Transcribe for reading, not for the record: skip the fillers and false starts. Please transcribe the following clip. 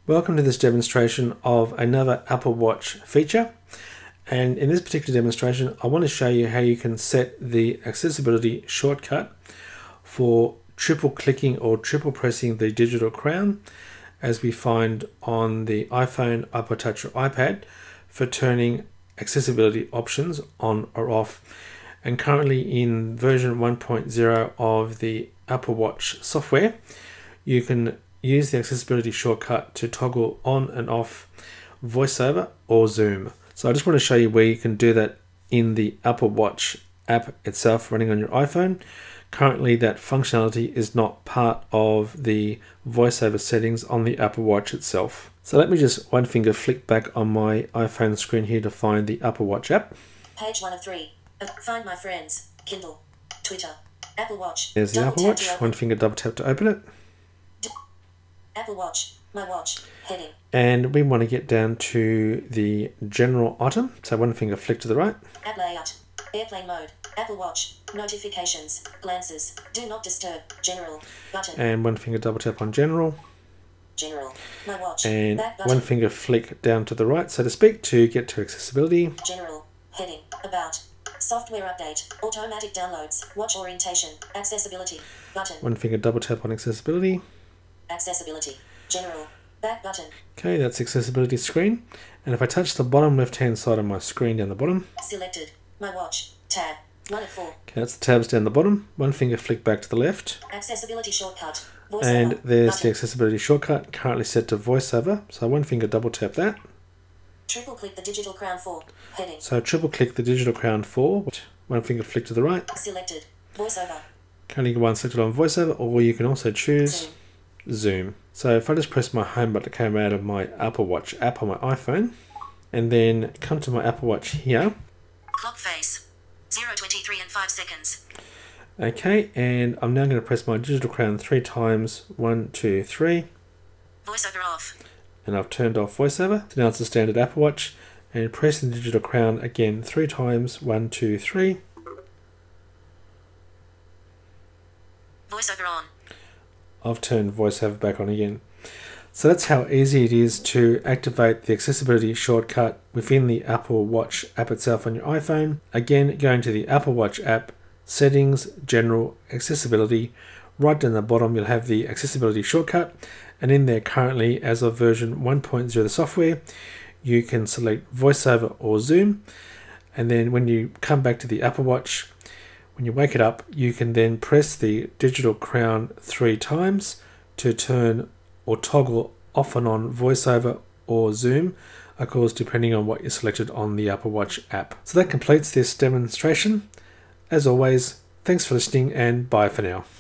Welcome to this demonstration of another Apple Watch feature. And in this particular demonstration, I want to show you how you can set the accessibility shortcut for triple clicking or triple pressing the digital crown, as we find on the iPhone, iPod Touch or iPad, for turning accessibility options on or off. And currently in version 1.0 of the Apple Watch software, you can use the accessibility shortcut to toggle on and off VoiceOver or Zoom. So I just want to show you where you can do that in the Apple Watch app itself running on your iPhone. Currently that functionality is not part of the VoiceOver settings on the Apple Watch itself. So let me just one finger flick back on my iPhone screen here to find the Apple Watch app. Page 1 of 3. Find my friends. Kindle. Twitter. Apple Watch. There's the Apple Watch. One finger double tap to open it. Apple Watch. My watch. Heading. And we want to get down to the general item. So one finger flick to the right. App layout. Airplane mode. Apple Watch. Notifications. Glances. Do not disturb. General. Button. And one finger double tap on general. General. My watch. And Back button. one finger flick down to the right, so to speak, to get to accessibility. General. Heading. About. Software update. Automatic downloads. Watch orientation. Accessibility. Button. One finger double tap on accessibility. Accessibility. General. Back button. Okay, that's accessibility screen. And if I touch the bottom left hand side of my screen down the bottom. Selected. My watch. Tab. 1 of 4. Okay, that's the tabs down the bottom. One finger flick back to the left. Accessibility shortcut. VoiceOver. And there's button. the accessibility shortcut currently set to VoiceOver. So one finger double tap that. Triple click the digital crown 4. Heading. So triple click the digital crown 4. One finger flick to the right. Selected. VoiceOver. Currently one selected on VoiceOver, or you can also choose Zoom. Zoom. So if I just press my home button that came out of my Apple Watch app on my iPhone, and then come to my Apple Watch here. Clock face. 0:23 and 5 seconds. Okay, and I'm now going to press my digital crown 3 times. 1, 2, 3. VoiceOver off. And I've turned off VoiceOver. So now it's a standard Apple Watch. And pressing the digital crown again 3 times. 1, 2, 3. VoiceOver on. I've turned VoiceOver back on again. So that's how easy it is to activate the accessibility shortcut within the Apple Watch app itself on your iPhone. Again, going to the Apple Watch app, settings, general, accessibility. Right down the bottom, you'll have the accessibility shortcut. And in there currently, as of version 1.0 of the software, you can select VoiceOver or Zoom. And then when you come back to the Apple Watch, when you wake it up, you can then press the digital crown 3 times to turn or toggle off and on VoiceOver or Zoom, of course, depending on what you selected on the Apple Watch app. So that completes this demonstration. As always, thanks for listening and bye for now.